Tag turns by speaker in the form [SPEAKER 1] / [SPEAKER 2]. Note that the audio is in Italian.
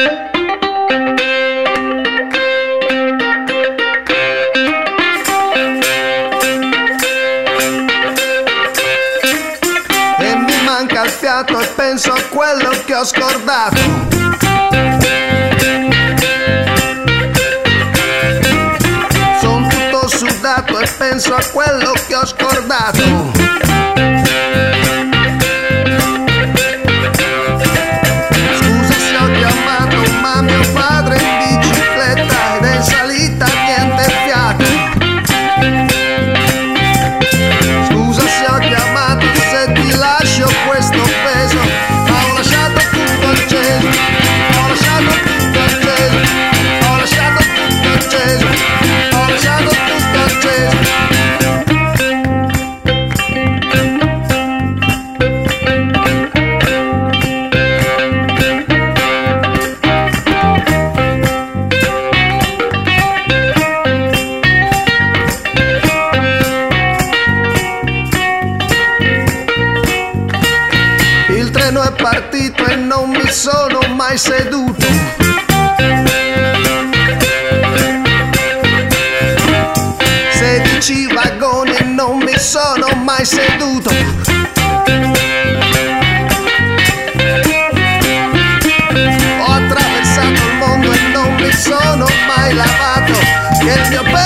[SPEAKER 1] E mi manca il fiato e penso a quello che ho scordato. E penso a quello che ho scordato. Scusa se ho chiamato, ma mio padre in bicicletta ed è in salita niente fiato. Scusa se ho chiamato, se ti lascio questo peso, ma ho lasciato tutto acceso, ho lasciato tutto acceso, ho lasciato tutto acceso, ho lasciato tutto acceso. Il treno è partito e non mi sono mai seduto. 16 vagoni e non mi sono mai seduto. Ho attraversato il mondo e non mi sono mai lavato. Che il mio